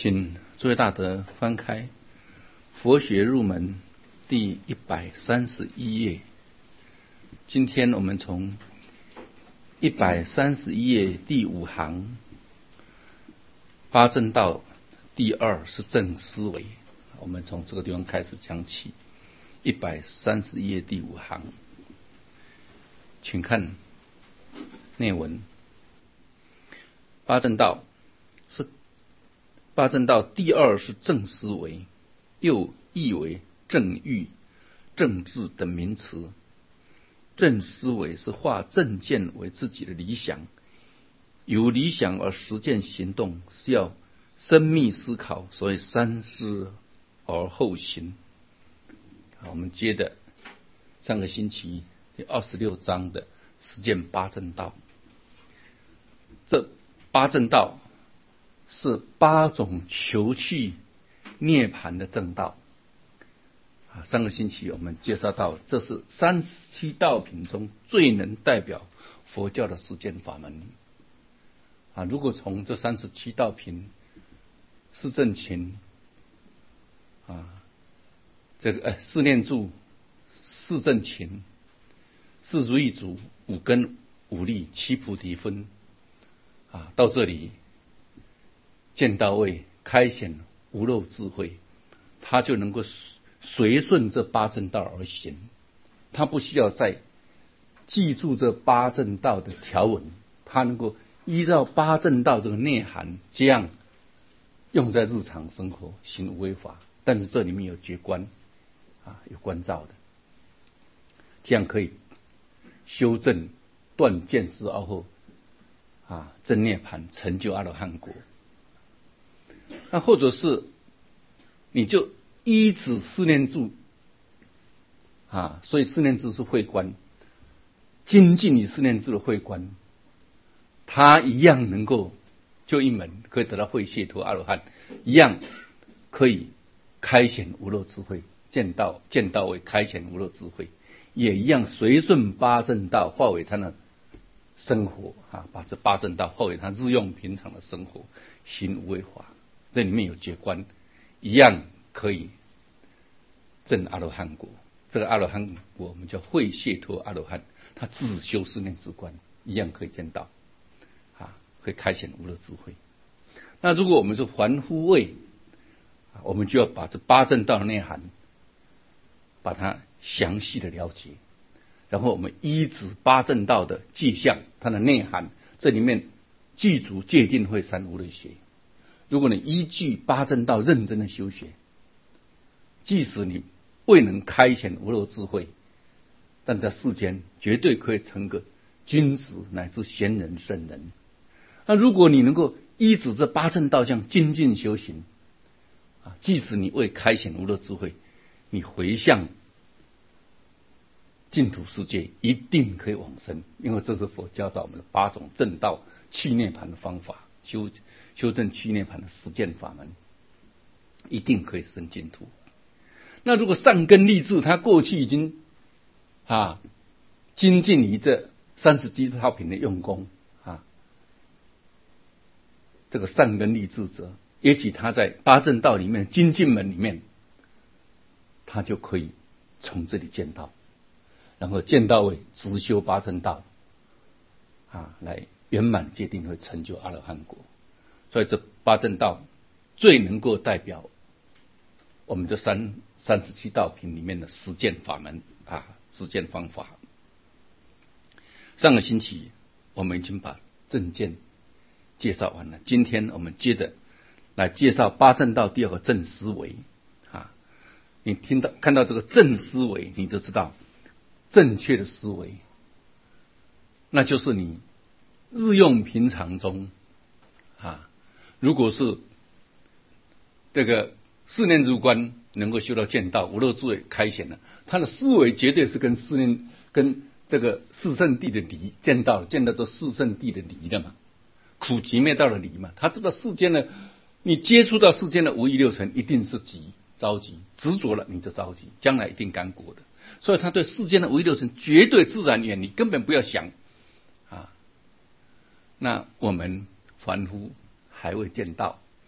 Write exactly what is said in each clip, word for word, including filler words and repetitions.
请诸位大德翻开《佛学入门》第一百三十一页。今天我们从一百三十一页第五行，八正道第二是正思维，我们从这个地方开始讲起。一百三十一页第五行，请看内文。八正道是八正道第二是正思维，又译为正欲、正智等名词。正思维是化正见为自己的理想，由理想而实践行动，是要深密思考，所以三思而后行。我们接着上个星期第二十六章的实践八正道。这八正道是八种求去涅槃的正道。上个星期我们介绍到，这是三十七道品中最能代表佛教的实践法门。啊，如果从这三十七道品，四正勤啊，这个呃四念住、四正勤、四如意足、五根、五力、七菩提分啊，到这里见到位开显无漏智慧，他就能够随顺这八正道而行，他不需要再记住这八正道的条文，他能够依照八正道这个内涵，这样用在日常生活，行无为法。但是这里面有觉观啊，有观照的，这样可以修正断见思而后啊证涅槃，成就阿罗汉果。那或者是你就依止四念住啊，所以四念住是慧观，精进以四念住的慧观，他一样能够就一门可以得到慧解脱阿罗汉，一样可以开显无漏智慧，见到见到为开显无漏智慧，也一样随顺八正道化为他的生活啊，把这八正道化为他日用平常的生活，行无为法。这里面有觉观，一样可以证阿罗汉果。这个阿罗汉果我们叫慧解脱阿罗汉，他自修四念之观，一样可以见到啊，会开显无漏智慧。那如果我们是凡夫位，我们就要把这八正道的内涵把它详细的了解，然后我们依止八正道的界相，它的内涵，这里面具足戒定慧三无类学。如果你依据八正道认真的修学，即使你未能开显无漏智慧，但在世间绝对可以成个君子乃至贤人圣人。那如果你能够依止这八正道相精进修行啊，即使你未开显无漏智慧，你回向净土世界一定可以往生，因为这是佛教导我们的八种正道去涅槃的方法，修修正去涅槃的实践法门，一定可以生净土。那如果善根立志，他过去已经啊精进于这三十七道品的用功啊，这个善根立志者，也许他在八正道里面精进门里面，他就可以从这里见到，然后见到位直修八正道啊，来圆满戒定慧，成就阿罗汉果。所以这八正道最能够代表我们这三三十七道品里面的实践法门啊，实践方法。上个星期我们已经把正见介绍完了，今天我们接着来介绍八正道第二个正思维啊。你听到看到这个正思维，你就知道正确的思维，那就是你日用平常中啊，如果是这个四念住观能够修到见道，无漏智慧开显了，他的思维绝对是跟四念跟这个四圣谛的离见到见到这四圣谛的离的嘛，苦集灭道的离嘛。他知道世间的，你接触到世间的无欲六尘，一定是急着急，执着了你就着急，将来一定干果的。所以他对世间的无欲六尘绝对自然远离，根本不要想啊。那我们凡夫还未见到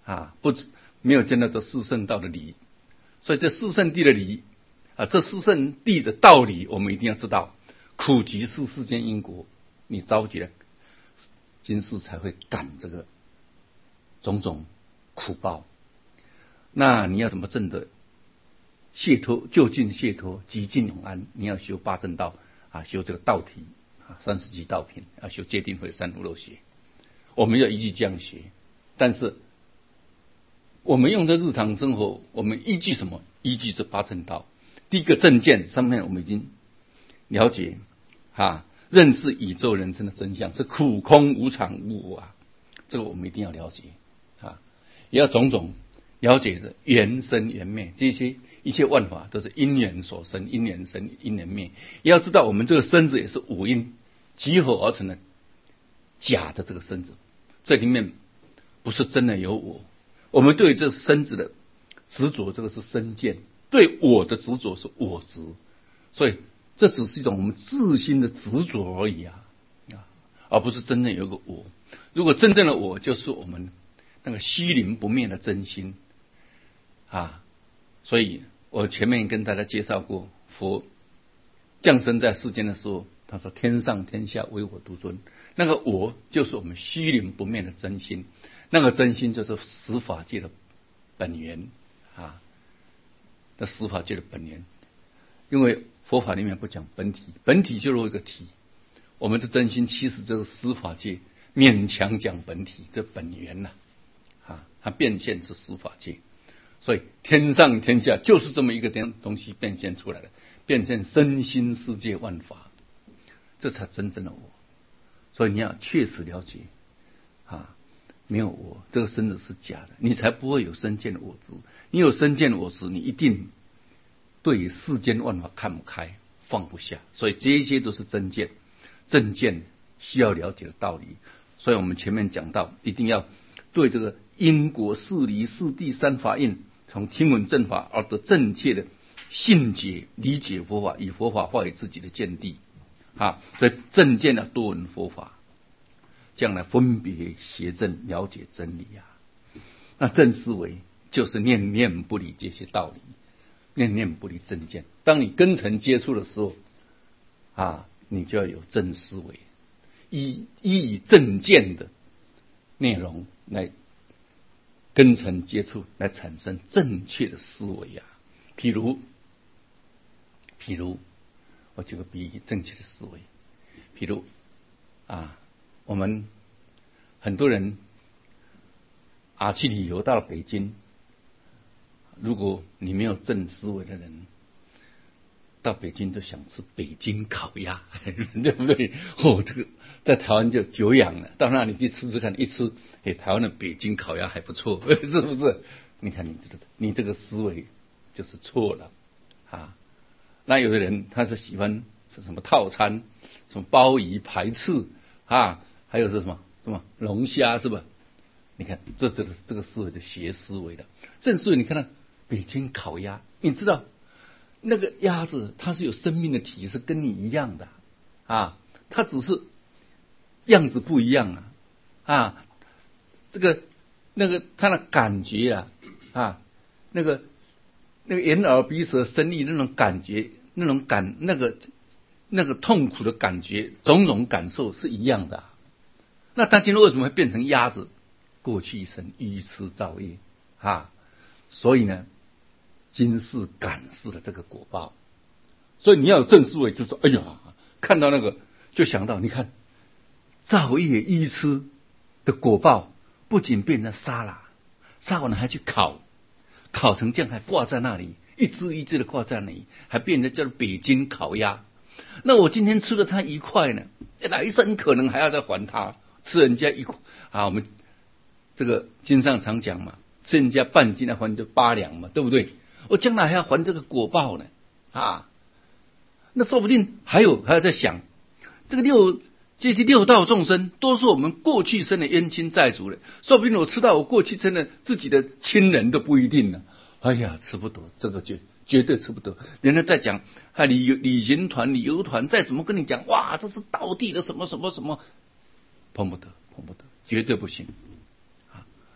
啊，不没有见到这四圣道的理，所以这四圣谛的理啊，这四圣谛的道理，我们一定要知道。苦即是世间因果，你着急了，今世才会感这个种种苦报。那你要怎么证得解脱、究竟解脱、极尽永安？你要修八正道啊，修这个道体啊，三十七道品，要修戒定慧三无漏学。我们要依据这样学，但是我们用的日常生活，我们依据什么？依据这八正道。第一个正见上面我们已经了解啊，认识宇宙人生的真相，是苦空无常无我啊，这个我们一定要了解啊，也要种种了解着缘生缘灭，这些一切万法都是因缘所生，因缘生，因缘灭。也要知道我们这个身子也是五因集合而成的假的这个身子，这里面不是真的有我。我们对这身子的执着，这个是身见；对我的执着是我执，所以这只是一种我们自心的执着而已啊，而不是真正有个我。如果真正的我，就是我们那个虚灵不灭的真心啊。所以我前面跟大家介绍过，佛降生在世间的时候，他说天上天下唯我独尊，那个我就是我们虚灵不灭的真心，那个真心就是十法界的本源啊，那十法界的本源。因为佛法里面不讲本体，本体就是一个体，我们的真心其实这个十法界勉强讲本体，这本源呐、啊，啊，它变现是十法界，所以天上天下就是这么一个东西变现出来的，变现身心世界万法，这才真正的我。所以你要确实了解啊，没有我，这个身子是假的，你才不会有身见的我执。你有身见的我执，你一定对世间万法看不开，放不下，所以这一些都是真见，正见需要了解的道理。所以我们前面讲到，一定要对这个因果事理事谛三法印，从听闻正法而得正确的信解理解佛法，以佛法化为自己的见地啊。所以正见要多闻佛法，将来分别邪正，了解真理啊。那正思维就是念念不离这些道理，念念不离正见。当你根尘接触的时候啊，你就要有正思维，依依以正见的内容来根尘接触，来产生正确的思维啊。譬如譬如我举个比喻，正确的思维，譬如啊，我们很多人啊去旅游到了北京，如果你没有正思维的人，到北京就想吃北京烤鸭，对不对？哦，这个在台湾就久仰了，到那里去吃吃看，一吃，哎，台湾的北京烤鸭还不错，是不是？你看你这个，你这个思维就是错了啊。那有的人他是喜欢是什么套餐，什么鲍鱼排翅啊，还有是什么什么龙虾，是吧？你看这这个这个思维的邪思维了。正思维，你看到北京烤鸭，你知道那个鸭子它是有生命的体，是跟你一样的啊，它只是样子不一样啊啊，这个那个它的感觉啊啊，那个那个眼耳鼻舌身意那种感觉，那种感那个那个痛苦的感觉，种种感受是一样的、啊。那他今天为什么会变成鸭子？过去一生愚痴造业啊，所以呢，今世感示了这个果报。所以你要有正思维，就说：哎呀，看到那个就想到，你看造业愚痴的果报，不仅变成杀了，杀完了还去烤，烤成这样还挂在那里，一只一只的挂在那里，还变成叫做北京烤鸭。那我今天吃了它一块呢，来生可能还要再还它，吃人家一块啊，我们这个经上常讲嘛，吃人家半斤来还这八两嘛，对不对？我将来还要还这个果报呢啊！那说不定还有还要在想，这个六这些六道众生都是我们过去生的冤亲债主了，说不定我吃到我过去生的自己的亲人都不一定呢。哎呀，吃不得，这个绝绝对吃不得。人家在讲啊，旅旅行团、旅游团，再怎么跟你讲，哇，这是道地的什么什么什么，碰不得，碰不得，绝对不行啊！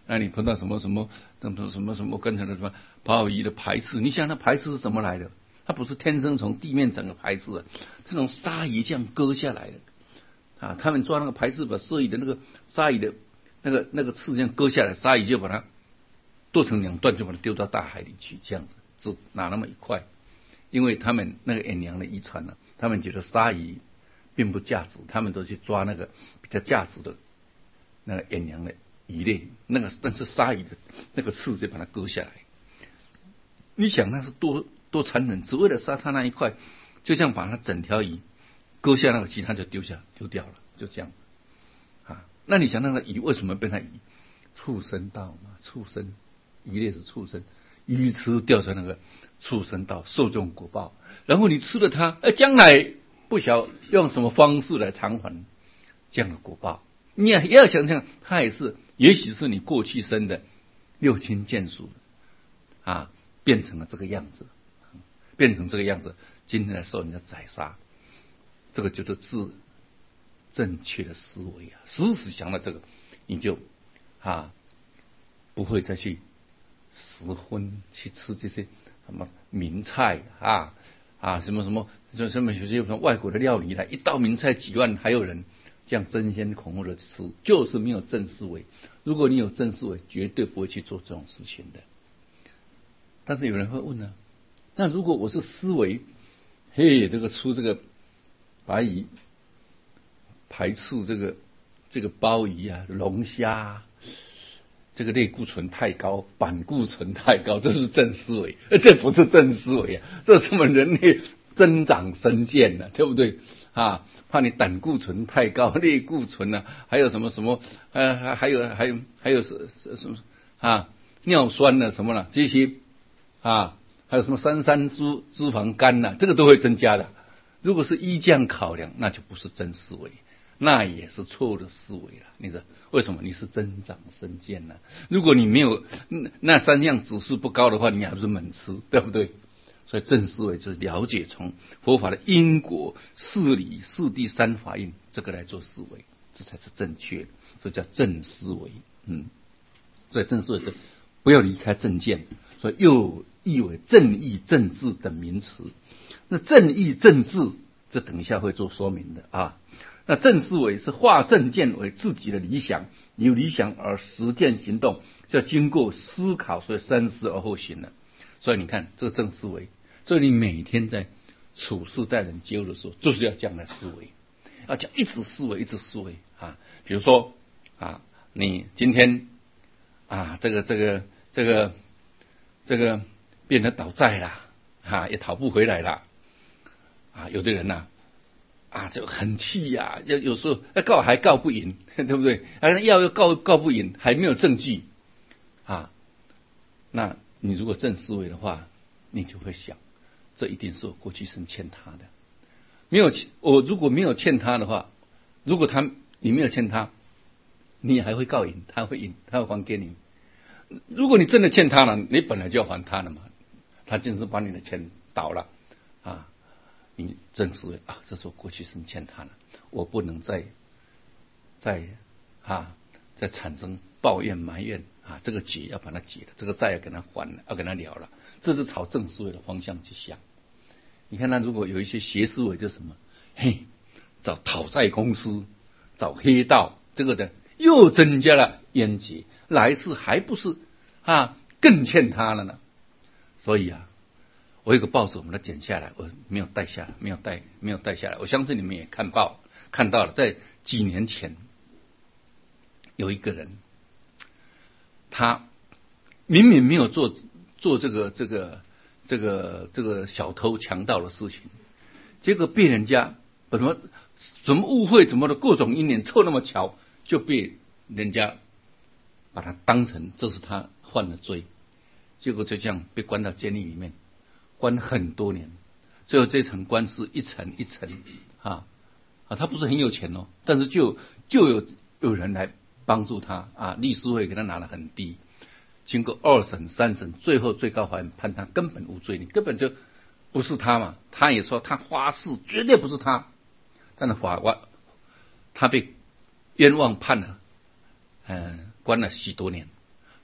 那你碰到什么什么什么什么什么刚才的什么鲍鱼的排斥，你想那排斥是怎么来的？它不是天生从地面整个排斥的，这种鲨鱼这样割下来的啊！他们抓那个排斥，把鲨鱼的那个鲨鱼的那个那个刺这样割下来，鲨鱼就把它剁成两段，就把它丢到大海里去，这样子只拿那么一块，因为他们那个远洋的渔船呢、啊，他们觉得鲨鱼并不价值，他们都去抓那个比较价值的那个远洋的鱼类，那个但是鲨鱼的那个刺就把它割下来，你想那是多多残忍，只为了杀它那一块，就这样把它整条鱼割下那个其他就丢下丢掉了，就这样子啊。那你想那个鱼为什么变成鱼？畜生道嘛，畜生鱼类是畜生，鱼吃掉在那个畜生道，受这种果报，然后你吃了它，哎，将来不晓用什么方式来偿还这样的果报。你也要想想，它也是，也许是你过去生的六亲眷属啊，变成了这个样子。变成这个样子，今天来受人家宰杀，这个就是自正确的思维啊！时时想到这个，你就啊不会再去食荤，去吃这些什么名菜啊啊什么什么，就什么有些外国的料理来，一道名菜几万，还有人这样争先恐后的吃，就是没有正思维。如果你有正思维，绝对不会去做这种事情的。但是有人会问呢、啊？那如果我是思维，嘿，这个出这个白鱼排斥这个这个鲍鱼啊、龙虾、啊，这个类固醇太高，胆固醇太高，这是正思维，这不是正思维啊，这是我们人类增长身健呢，对不对啊？怕你胆固醇太高，类固醇啊，还有什么什么呃，还有还有还有什什么啊，尿酸呢、啊、什么了这些啊。还有什么三三脂脂肪肝呐、啊，这个都会增加的。如果是依这样考量，那就不是真思维，那也是错误的思维了。你说为什么？你是增长身健呢、啊？如果你没有那三样指数不高的话，你还不是猛吃，对不对？所以正思维就是了解从佛法的因果、事理、四谛三法印这个来做思维，这才是正确的，这叫正思维。嗯，所以正思维是不要离开正见，所以又意为正义、正治等名词。那正义、正治，这等一下会做说明的啊。那正思维是化正见为自己的理想，由理想而实践行动，就要经过思考，所以三思而后行了。所以你看这个正思维，所以你每天在处事待人接物的时候，就是要这样来思维，要讲一直思维，一直思维啊。比如说啊，你今天啊，这个这个这个这个变成倒债了啊，也讨不回来了啊。有的人呐啊，啊就很气呀、啊，有有时候要告还告不赢，对不对？啊，要又告告不赢，还没有证据啊。那你如果正思维的话，你就会想，这一定是我过去生欠他的。没有我如果没有欠他的话，如果他你没有欠他，你还会告赢，他会赢，他会还给你。如果你真的欠他了，你本来就要还他的嘛，他就是把你的钱倒了啊，你正思维啊，这是我过去生欠他了，我不能再再啊再产生抱怨埋怨啊，这个结要把它结了，这个债要跟他还了，要跟他了了，这是朝正思维的方向去想。你看他如果有一些邪思维，就什么嘿，找讨债公司，找黑道，这个的又增加了冤结，来世还不是啊更欠他了呢？所以啊，我有个报纸，我们它剪下来，我没有带下来，没有带没有带下来。我相信你们也看报看到了，在几年前有一个人，他明明没有做做这个这个这个这个小偷强盗的事情，结果被人家怎么怎么误会，怎么的各种因缘凑那么巧，就被人家把他当成这是他犯了罪，结果就这样被关到监狱里面，关很多年。最后这场官司一层一层啊啊，他不是很有钱哦，但是就就有有人来帮助他啊，律师费给他拿得很低。经过二审三审，最后最高法院判他根本无罪，你根本就不是他嘛。他也说他发誓绝对不是他，但是法官他被冤枉判了，嗯、呃，关了许多年。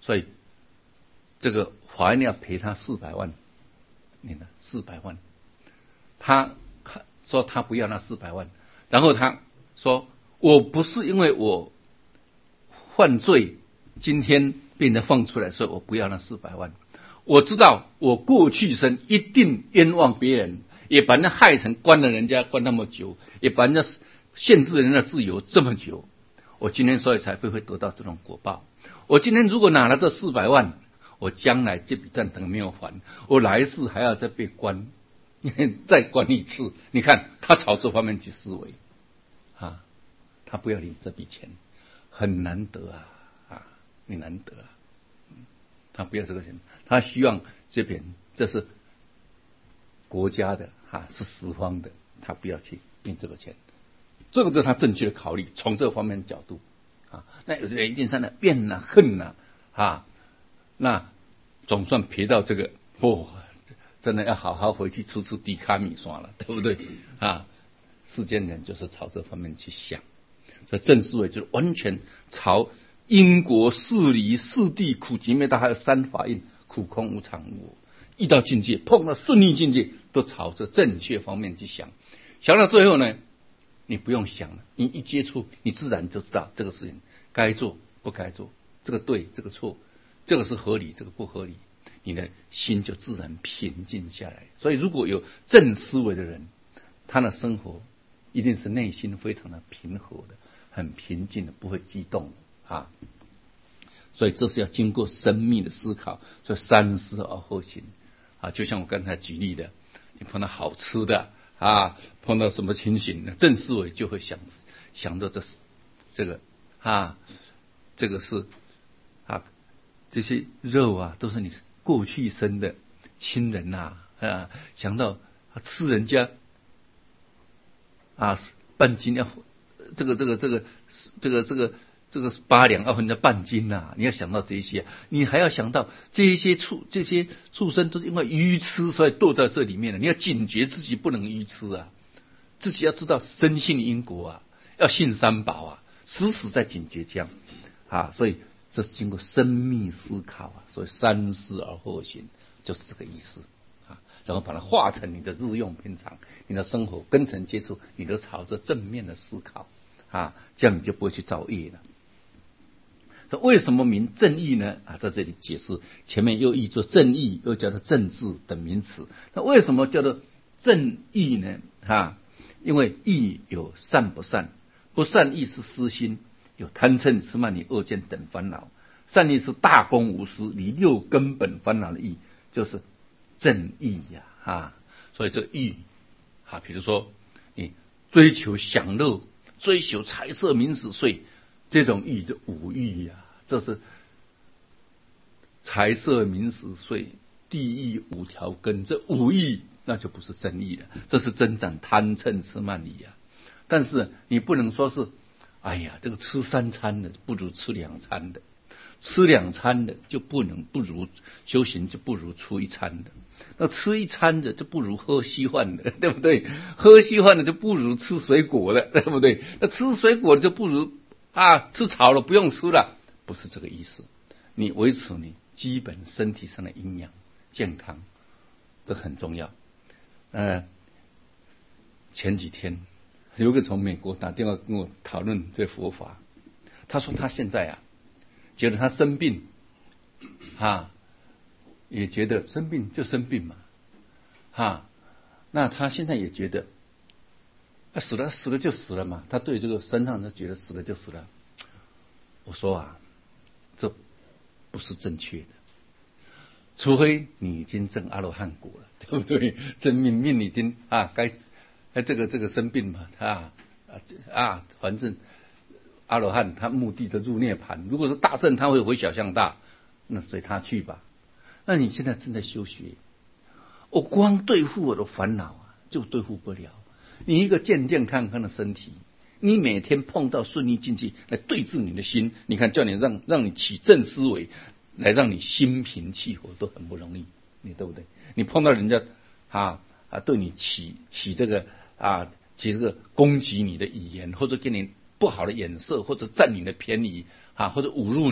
所以这个法院要赔他四百万，你呢四百万，他说他不要那四百万，然后他说我不是因为我犯罪今天被人放出来，所以我不要那四百万。我知道我过去生一定冤枉别人，也把人家害成关了人家关那么久，也把人家限制人家自由这么久，我今天所以才会会得到这种果报。我今天如果拿了这四百万，我将来这笔账等没有还，我来世还要再被关，再关一次。你看他朝这方面去思维啊，他不要领这笔钱，很难得啊啊，你难得啊。他不要这个钱，他希望这边这是国家的哈，是十方的，他不要去领这个钱。这个就是他正确的考虑，从这方面角度啊。那有的人一定上来怨呐、恨呐啊，那总算赔到这个，哦，真的要好好回去吃吃低卡米刷了，对不对啊？世间人就是朝这方面去想，所以正思维就是完全朝因果事理四谛苦集灭道还有三法印苦空无常无我，遇到境界碰到顺利境界都朝着正确方面去想，想到最后呢，你不用想了，你一接触你自然就知道这个事情该做不该做，这个对这个错，这个是合理这个不合理，你的心就自然平静下来。所以如果有正思维的人，他的生活一定是内心非常的平和的，很平静的，不会激动的啊，所以这是要经过深密的思考，所以三思而后行啊。就像我刚才举例的，你碰到好吃的啊，碰到什么情形呢？正思维就会想想到这这个啊，这个是啊，这些肉啊，都是你过去生的亲人呐 啊, 啊，想到、啊、吃人家啊半斤要这个这个这个这个这个。这个是八两要分成半斤呐、啊，你要想到这些，你还要想到这一些畜这些畜生都是因为愚痴，所以堕在这里面的。你要警觉自己不能愚痴啊，自己要知道深信因果啊，要信三宝啊，时时在警觉这样啊。所以这是经过深密思考啊，所以三思而后行，就是这个意思啊。然后把它化成你的日用平常，你的生活跟人接触，你都朝着正面的思考啊，这样你就不会去造业了。为什么名正义呢？啊，在这里解释，前面又译作正义，又叫做正治等名词。那为什么叫做正义呢？哈，因为义有善不善，不善义是私心，有贪嗔痴慢疑恶见等烦恼；善义是大公无私，离六根本烦恼的义，就是正义呀、啊！啊，所以这义啊，比如说你追求享乐，追求财色名食睡。这种义就五欲呀、啊，这是财色名食睡地狱五条根，这五欲那就不是真义了，这是增长贪嗔痴慢疑啊。但是你不能说是，哎呀，这个吃三餐的不如吃两餐的，吃两餐的就不能不如修行就不如出一餐的，那吃一餐的就不如喝稀饭的，对不对？喝稀饭的就不如吃水果的，对不对？那吃水果的就不如。啊，吃草了不用吃了，不是这个意思。你维持你基本身体上的营养健康，这很重要。呃，前几天有个从美国打电话跟我讨论这佛法，他说他现在啊，觉得他生病，啊，也觉得生病就生病嘛，哈，那他现在也觉得。啊、死了死了就死了嘛，他对这个身上就觉得死了就死了。我说啊，这不是正确的，除非你已经证阿罗汉果了，对不对？证命命已经啊，该哎这个这个生病嘛，啊啊，反正阿罗汉他目的就入涅盘，如果是大圣他会回小向大，那随他去吧。那你现在正在修学，我光对付我的烦恼啊，就对付不了。你一个健健康康的身体，你每天碰到顺利境界来对治你的心，你看叫你让让你起正思维，来让你心平气和都很不容易，你对不对？你碰到人家啊啊对你起起这个啊起这个攻击你的语言，或者给你不好的眼色，或者占你的便宜啊，或者侮辱你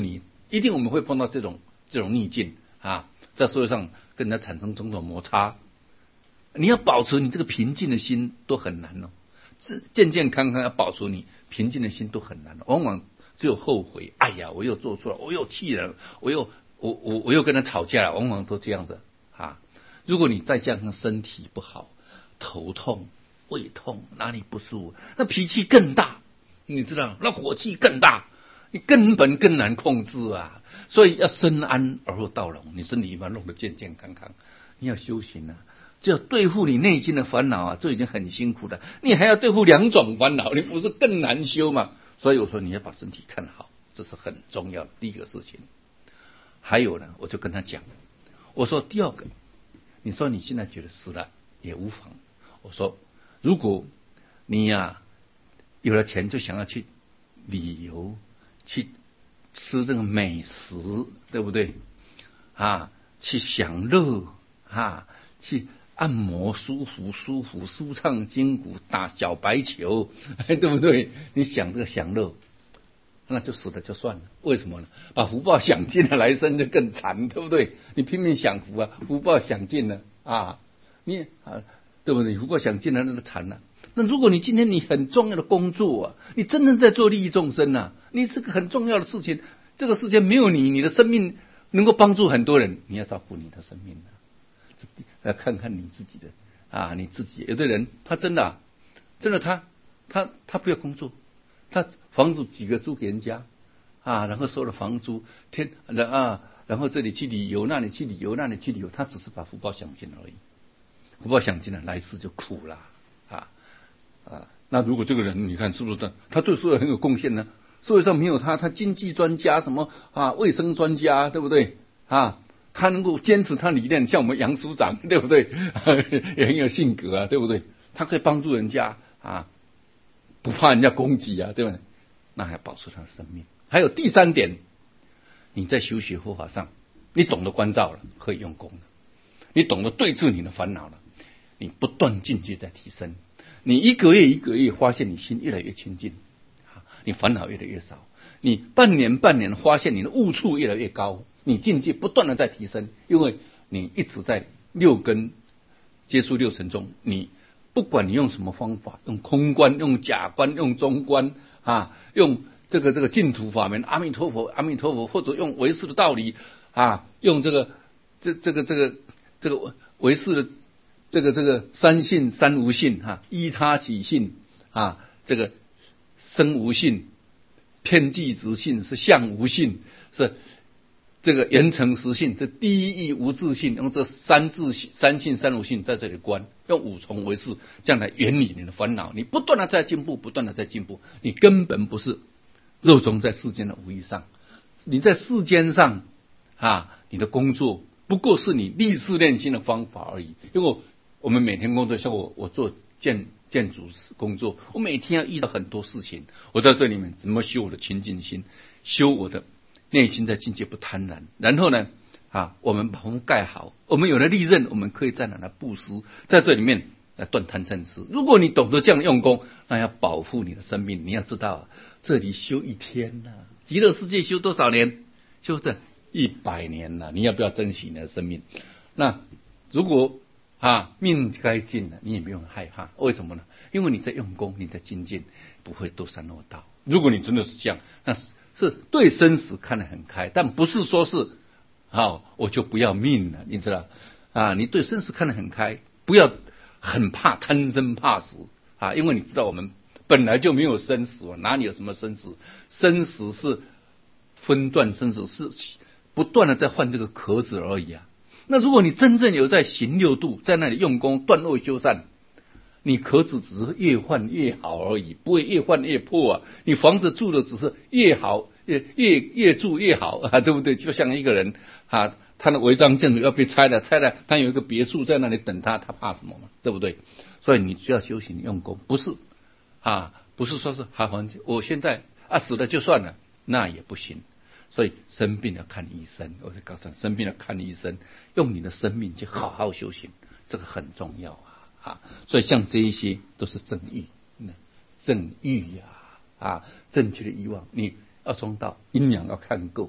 一定我们会碰到这种这种逆境啊，在社会上跟人家产生种种摩擦。你要保持你这个平静的心都很难哦，健健康康要保持你平静的心都很难，往往只有后悔，哎呀，我又做错了，我又气人，我又我我我又跟他吵架了，往往都这样子啊。如果你再加上身体不好，头痛、胃痛，哪里不舒服，那脾气更大，你知道，那火气更大，你根本更难控制啊。所以要身安而后道隆，你身体把它弄得健健康康，你要修行啊。只有对付你内心的烦恼啊，这已经很辛苦了，你还要对付两种烦恼，你不是更难修吗？所以我说你要把身体看好，这是很重要的第一个事情。还有呢，我就跟他讲，我说第二个，你说你现在觉得死了也无妨，我说如果你呀、啊、有了钱就想要去旅游，去吃这个美食，对不对啊？去享乐啊，去按摩舒服舒服，舒畅筋骨，打小白球，对不对？你想这个享乐，那就死了就算了。为什么呢？把福报享尽了，来生就更惨，对不对？你拼命享福啊，福报享尽了啊，你啊，对不对？福报享尽了，那就惨了。那如果你今天你很重要的工作啊，你真正在做利益众生啊，你是个很重要的事情，这个世界没有你，你的生命能够帮助很多人，你要照顾你的生命啊。来看看你自己的啊，你自己有的人他真的、啊、真的他他他不要工作，他房子几个租给人家啊，然后收了房租，天啊，然后这里去旅游，那里去旅游，那里去旅游，他只是把福报享尽而已，福报享尽了，来世就苦了啊啊！那如果这个人你看是不是他他对社会很有贡献呢？社会上没有他，他经济专家什么啊，卫生专家，对不对啊？他能够坚持他理念，像我们杨署长，对不对？也很有性格啊，对不对？他可以帮助人家啊，不怕人家攻击啊，对不对？那还要保持他的生命。还有第三点，你在修学佛法上，你懂得关照了，可以用功了，你懂得对治你的烦恼了，你不断境界在提升，你一个月一个月发现你心越来越清净，你烦恼越来越少，你半年半年发现你的悟处越来越高。你境界不断的在提升，因为你一直在六根接触六尘中，你不管你用什么方法，用空观、用假观、用中观啊，用这个这个净土法门，阿弥陀佛，阿弥陀佛，或者用唯识的道理啊，用这个这这个这个这个唯识的这个这个三性三无性哈、啊，依他起性啊，这个生无性，遍计执性是相无性是。这个言成实性，这第一义无自性，用这三自性、三性、三无性在这里观，用五重为是，这样来远离你的烦恼。你不断的在进步，不断的在进步，你根本不是肉中在世间的无义上，你在世间上啊，你的工作不过是你立志练心的方法而已。因为我们每天工作，像我，我做建建筑工作，我每天要遇到很多事情，我在这里面怎么修我的清净心，修我的内心在境界不贪婪，然后呢，啊，我们把房盖好，我们有了利刃，我们可以在哪来布施，在这里面来断贪嗔痴。如果你懂得这样用功，那要保护你的生命，你要知道，这里修一天呐、啊，极乐世界修多少年？修这一百年呐、啊，你要不要珍惜你的生命？那如果啊命该尽了，你也不用害怕，为什么呢？因为你在用功，你在精进，不会堕三恶道。如果你真的是这样，那是。是对生死看得很开，但不是说是好、哦、我就不要命了，你知道啊？你对生死看得很开，不要很怕贪生怕死啊，因为你知道我们本来就没有生死，哪里有什么生死？生死是分段，生死是不断的在换这个壳子而已啊。那如果你真正有在行六度，在那里用功断恶修善，你壳子只是越换越好而已，不会越换越破啊！你房子住的只是越好，越越越住越好啊，对不对？就像一个人啊，他的违章建筑要被拆了，拆了，他有一个别墅在那里等他，他怕什么嘛？对不对？所以你需要修行用功，不是啊，不是说是好环境，我现在啊死了就算了，那也不行。所以生病了看医生，我就告诉你，生病了看医生，用你的生命去好好修行，这个很重要啊。啊，所以像这一些都是正欲，正欲呀，啊，正确的欲望，你要中道，阴阳要看够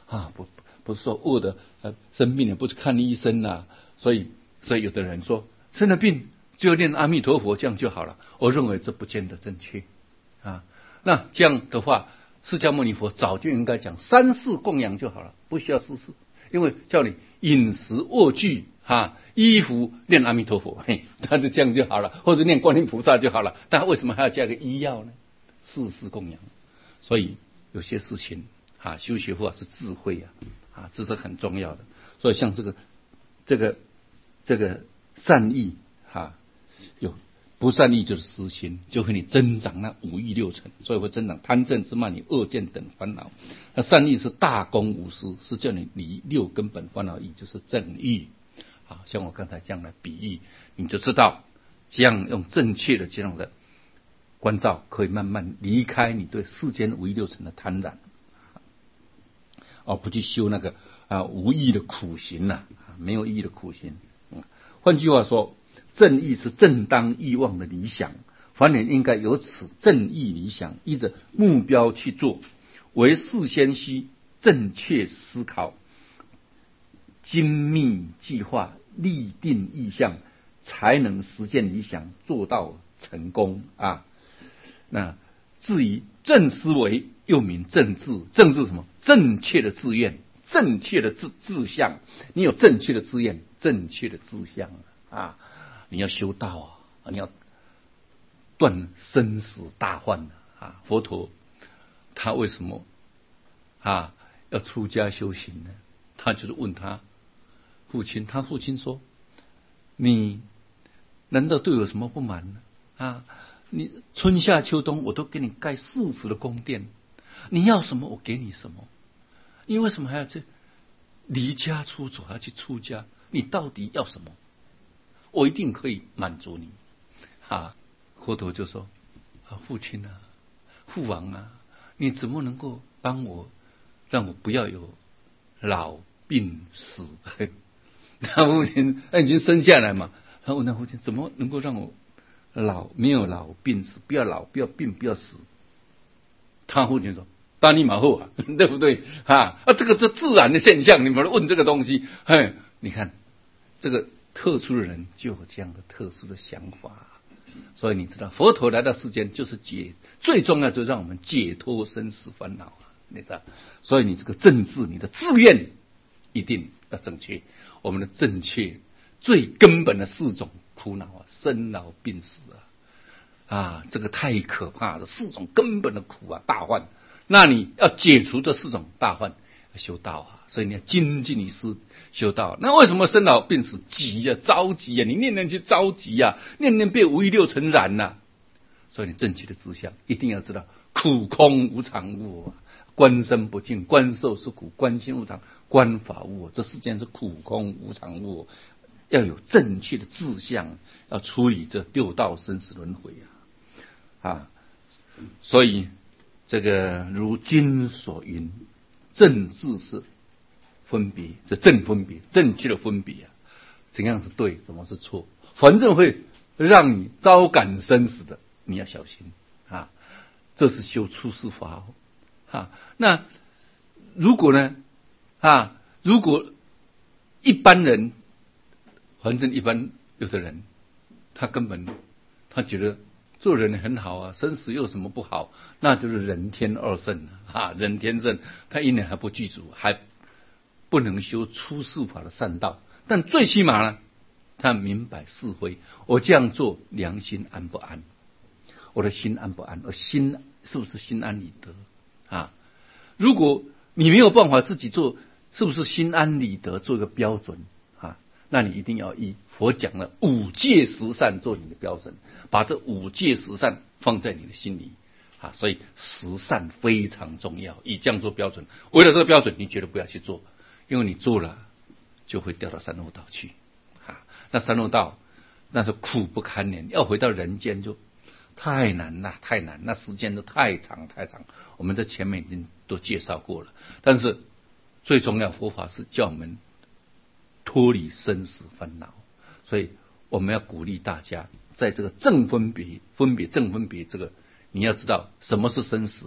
啊，不不是说饿的呃生病了不去看医生啦、啊，所以所以有的人说生了病就念阿弥陀佛这样就好了，我认为这不见得正确啊。那这样的话，释迦牟尼佛早就应该讲三世供养就好了，不需要四世，因为叫你饮食卧具啊，衣服念阿弥陀佛，嘿，他就这样就好了，或者念观音菩萨就好了。但为什么还要加个医药呢？四世供养，所以有些事情啊，修学佛是智慧啊，啊，这是很重要的。所以像这个这个这个善意啊，有不善意就是私心，就会你增长那五欲六尘，所以会增长贪嗔痴慢疑恶见等烦恼。那善意是大公无私，是叫你离六根本烦恼意，就是正义。啊，像我刚才这样的比喻，你就知道这样用正确的这样的关照，可以慢慢离开你对世间五欲六尘的贪婪，而不去修那个啊无意义的苦行呐、啊，没有意义的苦行。嗯，换句话说，正义是正当欲望的理想，凡人应该有此正义理想，依着目标去做，为事先需正确思考。精密计划，立定意向，才能实现理想，做到成功啊！那至于正思维，又名正志，正志什么？正确的志愿，正确的志志向。你有正确的志愿，正确的志向啊！你要修道啊，你要断生死大患啊！佛陀他为什么啊要出家修行呢？他就是问他父亲，他父亲说：“你难道对我有什么不满呢？啊，你春夏秋冬我都给你盖四十的宫殿，你要什么我给你什么，你为什么还要去离家出走，还要去出家？你到底要什么？我一定可以满足你。”啊，佛陀就说：“啊，父亲啊，父王啊，你怎么能够帮我，让我不要有老病死？”他父亲他已经生下来嘛，他问他父亲怎么能够让我老没有老病死，不要老不要病不要死。他父亲说：“大尼马后啊，对不对啊？啊，这个是自然的现象，你们问这个东西，嘿，你看这个特殊的人就有这样的特殊的想法。所以你知道，佛陀来到世间就是解，最重要就是让我们解脱生死烦恼啊，你知道？所以你这个正志，你的志愿一定要正确。我们的正确最根本的四种苦恼啊，生老病死啊，啊，这个太可怕了，四种根本的苦啊，大患。那你要解除这四种大患，要修道啊，所以你要精进于思修道。那为什么生老病死急啊，着急啊？你念念去着急啊，念念被五欲六尘染呐、啊。所以你正确的志向一定要知道，苦空无常物啊。观身不净，观受是苦，观心无常，观法无我。这世间是苦空无常物，要有正确的志向，要处理这六道生死轮回啊！啊，所以这个如经所云，正智是分别，这正分别，正确的分别啊，怎样是对，怎么是错，反正会让你招感生死的，你要小心啊！这是修出世法。啊，那如果呢？啊，如果一般人，反正一般有的人，他根本他觉得做人很好啊，生死又有什么不好？那就是人天二圣啊，人天圣，他一年还不具足，还不能修出世法的善道。但最起码呢，他明白是非，我这样做良心安不安？我的心安不安？我心是不是心安理得？啊，如果你没有办法自己做，是不是心安理得做一个标准啊？那你一定要以佛讲的五戒十善做你的标准，把这五戒十善放在你的心里啊。所以十善非常重要，以这样做标准。为了这个标准，你绝对不要去做，因为你做了就会掉到三恶道去啊。那三恶道那是苦不堪言，要回到人间就太难了，太难，那时间都太长太长。我们在前面已经都介绍过了。但是最重要，佛法是叫我们脱离生死烦恼，所以我们要鼓励大家，在这个正分别、分别正分别这个，你要知道什么是生死，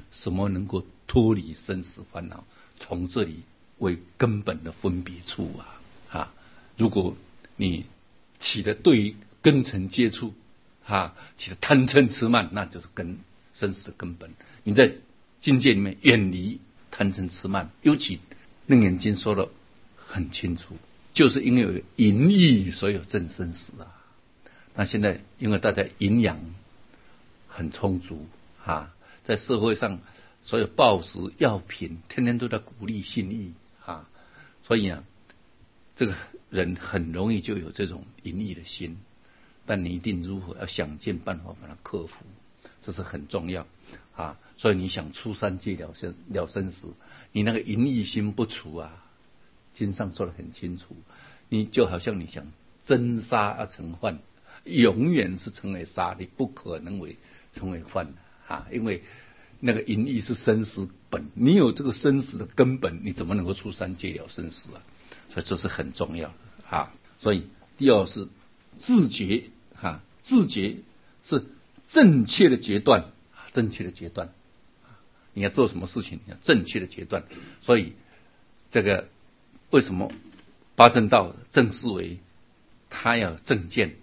什么能够脱离生死烦恼？从这里为根本的分别处啊啊！如果你起的对根尘接触啊，起的贪嗔痴慢，那就是根生死的根本。你在境界里面远离贪嗔痴慢，尤其楞严经说的很清楚，就是因为有淫欲，所以有正生死啊。那现在因为大家营养很充足啊，在社会上所有报时药品天天都在鼓励性欲啊，所以呢，这个人很容易就有这种淫欲的心。但你一定如何要想尽办法把它克服，这是很重要啊！所以你想出三界了生了生死，你那个淫欲心不除啊，经上说得很清楚，你就好像你想真沙要成幻，永远是成为沙，你不可能为成为幻啊！因为那个淫欲是生死本，你有这个生死的根本，你怎么能够出三界了生死啊？所以这是很重要的啊！所以第二是自觉啊，自觉是正确的决断，正确的决断。你要做什么事情，要正确的决断。所以这个为什么八正道正思维他要正见